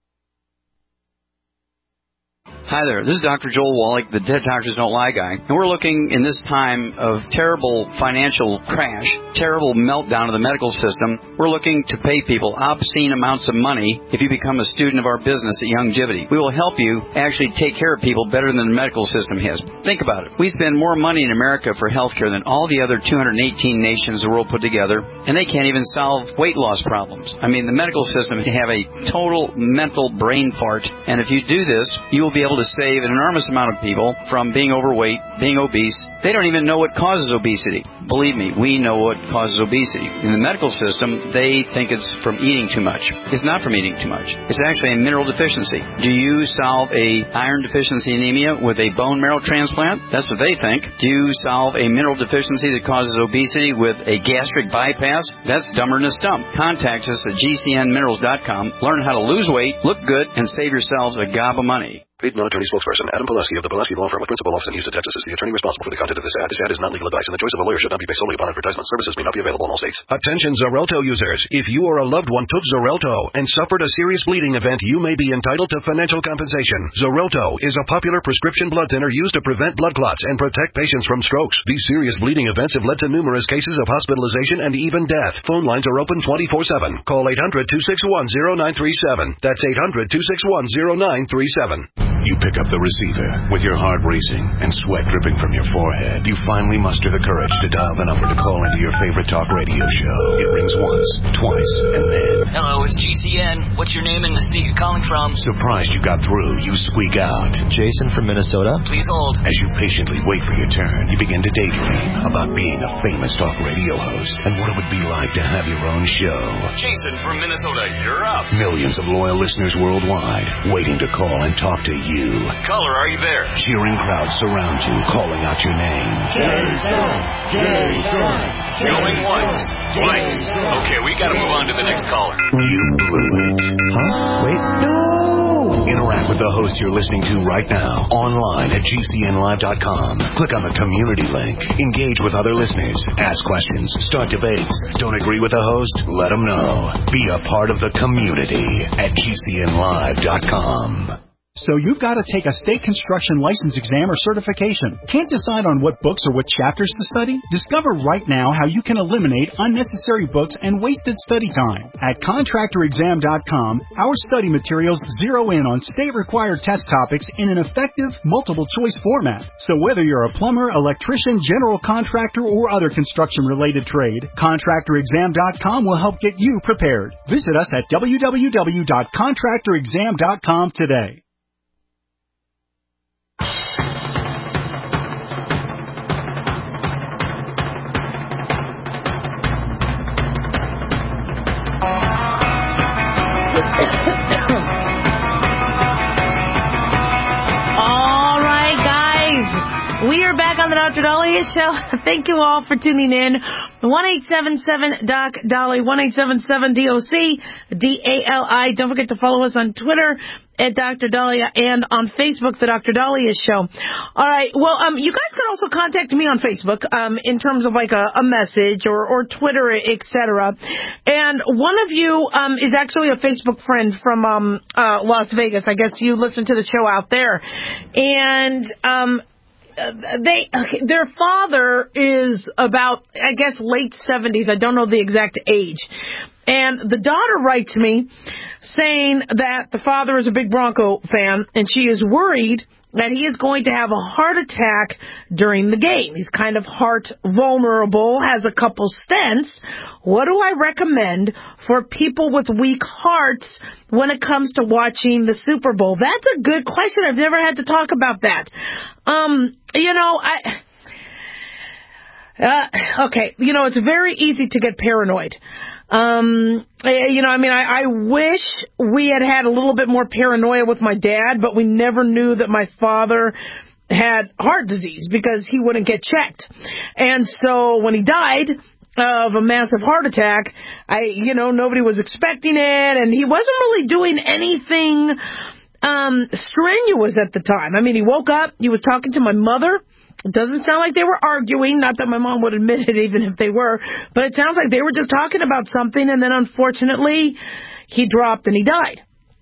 Hi there, this is Doctor Joel Wallach, the Dead Doctors Don't Lie guy, and we're looking in this time of terrible financial crash, terrible meltdown of the medical system, we're looking to pay people obscene amounts of money if you become a student of our business at Youngevity. We will help you actually take care of people better than the medical system has. Think about it. We spend more money in America for healthcare than all the other two hundred eighteen nations the world put together, and they can't even solve weight loss problems. I mean, the medical system can have a total mental brain fart, and if you do this, you will be able to save an enormous amount of people from being overweight, being obese. They don't even know what causes obesity. Believe me, we know what causes obesity. In the medical system, they think it's from eating too much. It's not from eating too much. It's actually a mineral deficiency. Do you solve a iron deficiency anemia with a bone marrow transplant? That's what they think. Do you solve a mineral deficiency that causes obesity with a gastric bypass? That's dumber than a stump. Contact us at G C N minerals dot com. Learn how to lose weight, look good, and save yourselves a gob of money. Paid non-attorney spokesperson Adam Pulaski of the Pulaski Law Firm with principal office in Houston, Texas is the attorney responsible for the content of this ad. This ad is not legal advice, and the choice of a lawyer should not be based solely upon advertisement. Services may not be available in all states. Attention Xarelto users. If you or a loved one took Xarelto and suffered a serious bleeding event, you may be entitled to financial compensation. Xarelto is a popular prescription blood thinner used to prevent blood clots and protect patients from strokes. These serious bleeding events have led to numerous cases of hospitalization and even death. Phone lines are open twenty-four seven. Call eight hundred, two six one, zero nine three seven. That's eight hundred, two six one, zero nine three seven. You pick up the receiver with your heart racing and sweat dripping from your forehead. You finally muster the courage to dial the number to call into your favorite talk radio show. It rings once, twice, and then... Hello, it's G C N. What's your name and the state you're calling from? Surprised you got through, you squeak out. Jason from Minnesota. Please hold. As you patiently wait for your turn, you begin to daydream about being a famous talk radio host and what it would be like to have your own show. Jason from Minnesota, you're up. Millions of loyal listeners worldwide waiting to call and talk to you. Caller, are you there? Cheering crowds surround you, calling out your name. Jason! Jason! Going once, twice. Okay, we gotta move on to the next caller. You blew it. Huh? Wait, no! Interact with the host you're listening to right now, online at G C N live dot com. Click on the community link. Engage with other listeners. Ask questions. Start debates. Don't agree with the host? Let them know. Be a part of the community at G C N live dot com. So you've got to take a state construction license exam or certification. Can't decide on what books or what chapters to study? Discover right now how you can eliminate unnecessary books and wasted study time. At contractor exam dot com, our study materials zero in on state-required test topics in an effective, multiple-choice format. So whether you're a plumber, electrician, general contractor, or other construction-related trade, contractor exam dot com will help get you prepared. Visit us at w w w dot contractor exam dot com today. On the Doctor Dahlia Show. Thank you all for tuning in. one eight seven seven Doc Dolly, one eight seven seven D O C D A L I. Don't forget to follow us on Twitter at Doctor Daliah and on Facebook, The Doctor Daliah Show. All right. Well, um, you guys can also contact me on Facebook um, in terms of like a, a message or, or Twitter, et cetera. And one of you um, is actually a Facebook friend from um, uh, Las Vegas. I guess you listen to the show out there. And um, they okay, their father is about, I guess, late seventies. I don't know the exact age. And the daughter writes me saying that the father is a big Bronco fan, and she is worried that he is going to have a heart attack during the game. He's kind of heart vulnerable, has a couple stents. What do I recommend for people with weak hearts when it comes to watching the Super Bowl? That's a good question. I've never had to talk about that. Um, you know, I... Uh, okay, you know, it's very easy to get paranoid. Um, you know, I mean, I, I wish we had had a little bit more paranoia with my dad, but we never knew that my father had heart disease because he wouldn't get checked. And so when he died of a massive heart attack, I, you know, nobody was expecting it, and he wasn't really doing anything um, strenuous at the time. I mean, he woke up, he was talking to my mother. It doesn't sound like they were arguing, not that my mom would admit it even if they were, but it sounds like they were just talking about something, and then unfortunately he dropped and he died.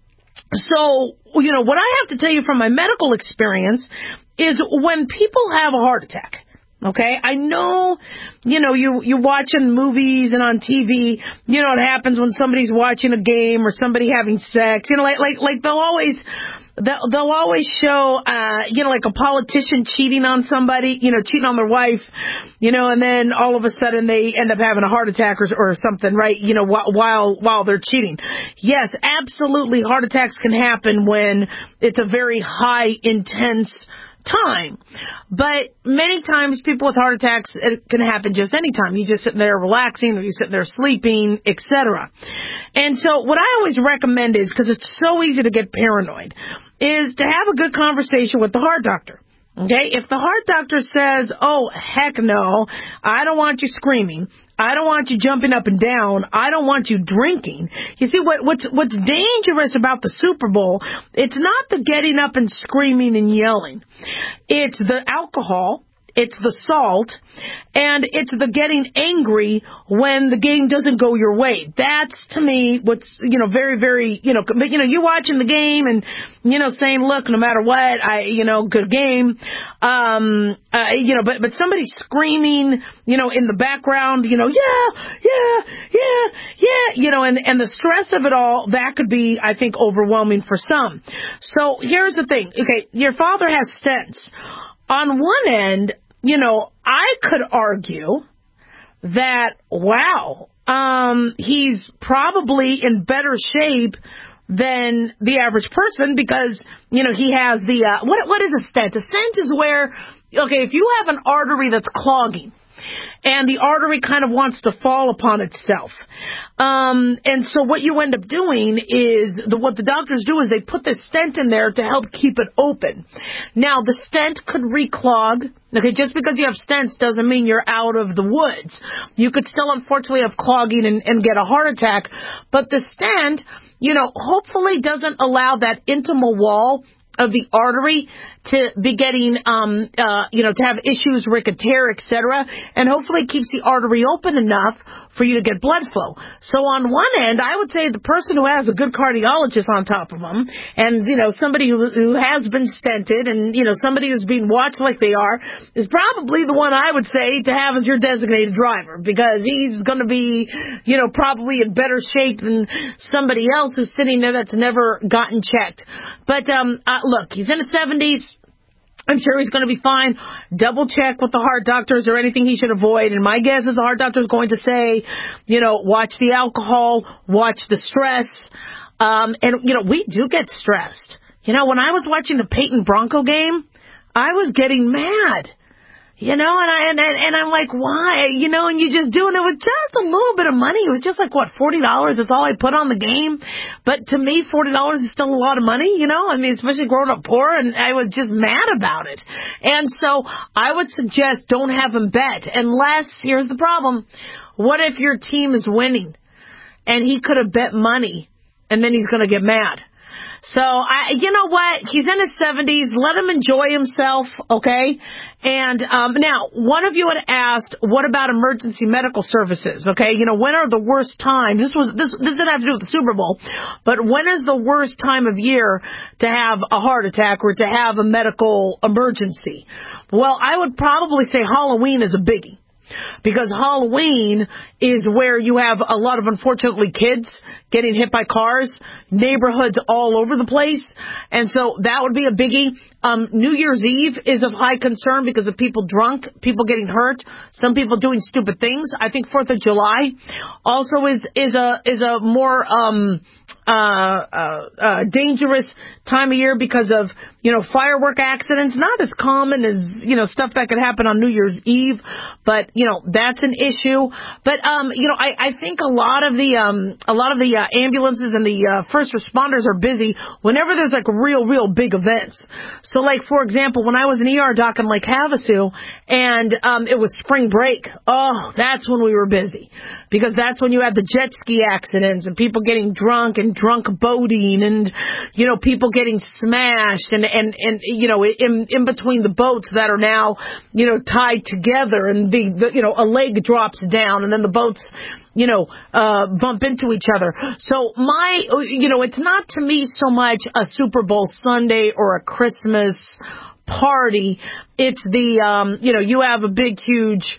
So, you know, what I have to tell you from my medical experience is when people have a heart attack, okay, I know, you know, you, you're watching movies and on T V, you know, it happens when somebody's watching a game or somebody having sex, you know, like, like, like they'll always... They'll, they'll always show, uh, you know, like a politician cheating on somebody, you know, cheating on their wife, you know, and then all of a sudden they end up having a heart attack or, or something, right, you know, wh- while while they're cheating. Yes, absolutely, heart attacks can happen when it's a very high, intense time. But many times people with heart attacks, it can happen just any time. You're just sitting there relaxing, or you're sitting there sleeping, et cetera. And so what I always recommend is, because it's so easy to get paranoid, is to have a good conversation with the heart doctor. Okay, if the heart doctor says, oh, heck no, I don't want you screaming, I don't want you jumping up and down, I don't want you drinking. You see, what, what's, what's dangerous about the Super Bowl, it's not the getting up and screaming and yelling. It's the alcohol, it's the salt, and it's the getting angry when the game doesn't go your way. That's, to me, what's, you know, very, very, you know, you know, you watching the game and, you know, saying, look, no matter what, I, you know, good game, um, uh, you know, but, but somebody screaming, you know, in the background, you know, yeah, yeah, yeah, yeah, you know, and, and the stress of it all, that could be, I think, overwhelming for some. So here's the thing. Okay, your father has stents. On one end, you know, I could argue that, wow, um, he's probably in better shape than the average person because, you know, he has the, uh, what what is a stent? A stent is where, okay, if you have an artery that's clogging, and the artery kind of wants to fall upon itself. Um, and so what you end up doing is, the, what the doctors do is they put the stent in there to help keep it open. Now, the stent could reclog. Okay, just because you have stents doesn't mean you're out of the woods. You could still, unfortunately, have clogging and, and get a heart attack. But the stent, you know, hopefully doesn't allow that intimal wall of the artery to be getting, um, uh, you know, to have issues, rick and tear, et cetera, and hopefully keeps the artery open enough for you to get blood flow. So on one end, I would say the person who has a good cardiologist on top of them, and, you know, somebody who, who has been stented, and, you know, somebody who's being watched like they are, is probably the one I would say to have as your designated driver, because he's going to be, you know, probably in better shape than somebody else who's sitting there that's never gotten checked. But, um, uh, look, he's in his seventies. I'm sure he's going to be fine. Double check with the heart doctor. Is there anything he should avoid? And my guess is the heart doctor is going to say, you know, watch the alcohol, watch the stress. Um, and, you know, we do get stressed. You know, when I was watching the Peyton Bronco game, I was getting mad. You know, and I and, and I'm like, why? You know, and you just doing it with just a little bit of money. It was just like, what, forty dollars? That's all I put on the game. But to me, forty dollars is still a lot of money, you know? I mean, especially growing up poor, and I was just mad about it. And so I would suggest don't have him bet unless, here's the problem, what if your team is winning and he could have bet money and then he's going to get mad? So, I, you know what? He's in his seventies. Let him enjoy himself, okay? And um, now, one of you had asked, what about emergency medical services, okay? You know, when are the worst times? This was this, this didn't have to do with the Super Bowl, but when is the worst time of year to have a heart attack or to have a medical emergency? Well, I would probably say Halloween is a biggie. Because Halloween is where you have a lot of, unfortunately, kids getting hit by cars, neighborhoods all over the place. And so that would be a biggie. Um, New Year's Eve is of high concern because of people drunk, people getting hurt, some people doing stupid things. I think Fourth of July also is, is a, is a more, um, uh, uh, uh, dangerous time of year because of, you know, firework accidents. Not as common as, you know, stuff that could happen on New Year's Eve, but, you know, that's an issue. But, um, you know, I, I think a lot of the, um, a lot of the, uh, ambulances and the, uh, first responders are busy whenever there's like real, real big events. So like, for example, when I was an E R doc in Lake Havasu and, um, it was spring break. Oh, that's when we were busy because that's when you had the jet ski accidents and people getting drunk and drunk boating and, you know, people getting smashed and, and, and, you know, in, in between the boats that are now, you know, tied together and the, the, you know, a leg drops down and then the boats, you know, uh, bump into each other. So my, you know, it's not to me so much a Super Bowl Sunday or a Christmas party. It's the, um, you know, you have a big, huge,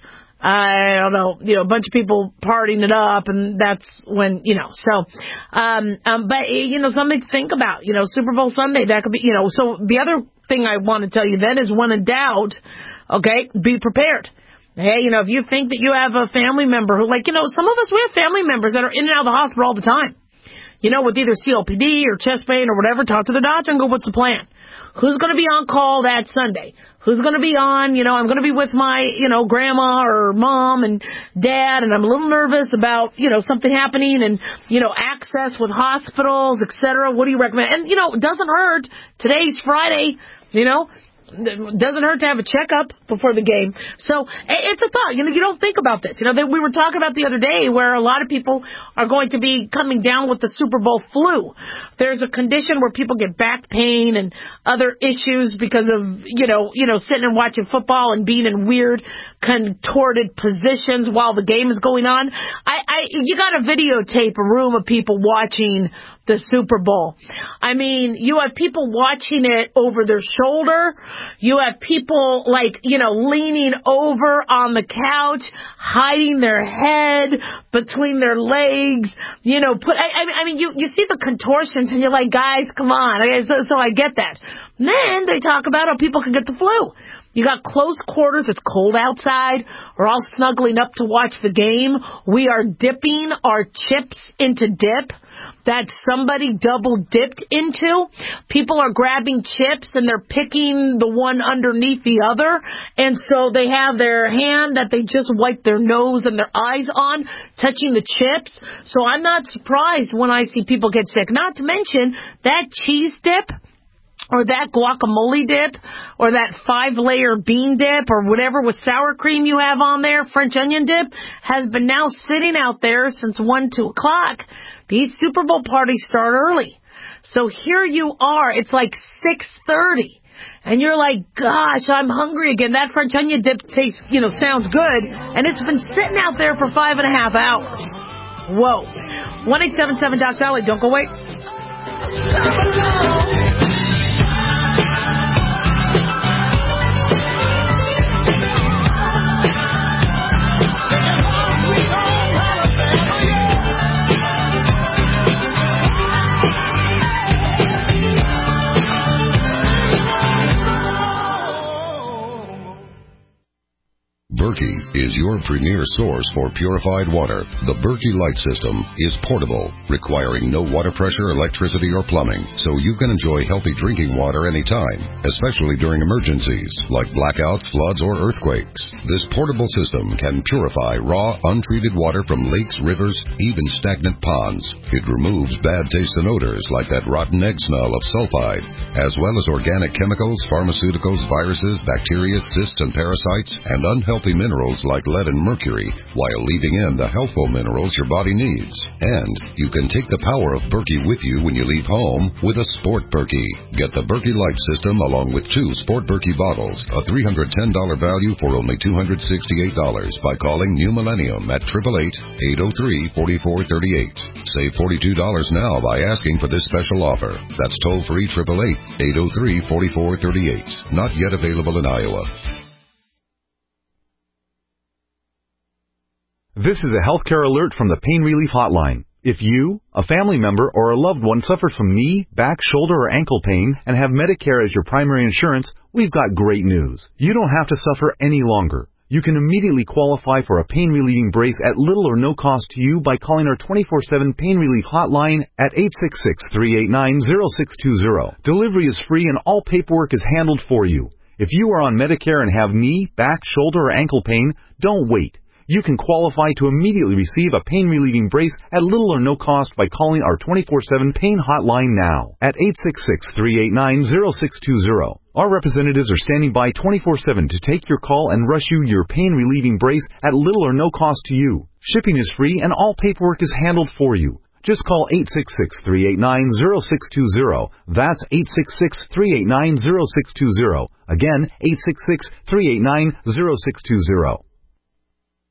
I don't know, you know, a bunch of people partying it up, and that's when, you know, so, um, um, but, you know, something to think about, you know, Super Bowl Sunday, that could be, you know, so the other thing I want to tell you then is when in doubt, okay, be prepared. Hey, you know, if you think that you have a family member who, like, you know, some of us, we have family members that are in and out of the hospital all the time, you know, with either C O P D or chest pain or whatever. Talk to the doctor and go, what's the plan? Who's going to be on call that Sunday? Who's going to be on, you know, I'm going to be with my, you know, grandma or mom and dad, and I'm a little nervous about, you know, something happening and, you know, access with hospitals, et cetera. What do you recommend? And, you know, it doesn't hurt. Today's Friday, you know. It doesn't hurt to have a checkup before the game. So it's a thought. You know, you don't think about this. You know, we were talking about the other day where a lot of people are going to be coming down with the Super Bowl flu. There's a condition where people get back pain and other issues because of, you know, you know, sitting and watching football and being in weird contorted positions while the game is going on. I, I, you got to videotape a room of people watching the Super Bowl. I mean, you have people watching it over their shoulder. You have people, like, you know, leaning over on the couch, hiding their head between their legs. You know, put. I, I mean, you, you see the contortions, and you're like, guys, come on. Okay, so, so I get that. And then they talk about how people can get the flu. You got close quarters. It's cold outside. We're all snuggling up to watch the game. We are dipping our chips into dip that somebody double dipped into. People are grabbing chips and they're picking the one underneath the other. And so they have their hand that they just wipe their nose and their eyes on, touching the chips. So I'm not surprised when I see people get sick. Not to mention that cheese dip, or that guacamole dip, or that five-layer bean dip, or whatever with sour cream you have on there, French onion dip, has been now sitting out there since one, two o'clock. These Super Bowl parties start early. So here you are. It's like six thirty. And you're like, gosh, I'm hungry again. That French onion dip tastes, you know, sounds good. And it's been sitting out there for five and a half hours. Whoa. one eight seven seven Doc Dolly. Don't go away. Berkey is your premier source for purified water. The Berkey Light System is portable, requiring no water pressure, electricity, or plumbing, so you can enjoy healthy drinking water anytime, especially during emergencies like blackouts, floods, or earthquakes. This portable system can purify raw, untreated water from lakes, rivers, even stagnant ponds. It removes bad taste and odors like that rotten egg smell of sulfide, as well as organic chemicals, pharmaceuticals, viruses, bacteria, cysts, and parasites, and unhealthy heavy minerals like lead and mercury while leaving in the healthful minerals your body needs. And you can take the power of Berkey with you when you leave home with a Sport Berkey. Get the Berkey Light System along with two Sport Berkey bottles, a three hundred ten dollars value for only two hundred sixty-eight dollars by calling New Millennium at eight eight eight, eight oh three, four four three eight. Save forty-two dollars now by asking for this special offer. That's toll-free eight eight eight, eight oh three, four four three eight. Not yet available in Iowa. This is a healthcare alert from the Pain Relief Hotline. If you, a family member, or a loved one suffers from knee, back, shoulder, or ankle pain and have Medicare as your primary insurance, we've got great news. You don't have to suffer any longer. You can immediately qualify for a pain-relieving brace at little or no cost to you by calling our twenty-four seven Pain Relief Hotline at eight six six, three eight nine, zero six two zero. Delivery is free and all paperwork is handled for you. If you are on Medicare and have knee, back, shoulder, or ankle pain, don't wait. You can qualify to immediately receive a pain-relieving brace at little or no cost by calling our twenty-four seven Pain Hotline now at eight six six, three eight nine, zero six two zero. Our representatives are standing by twenty-four seven to take your call and rush you your pain-relieving brace at little or no cost to you. Shipping is free and all paperwork is handled for you. Just call eight six six, three eight nine, zero six two zero. That's eight six six, three eight nine, zero six two zero. Again, eight six six, three eight nine, zero six two zero.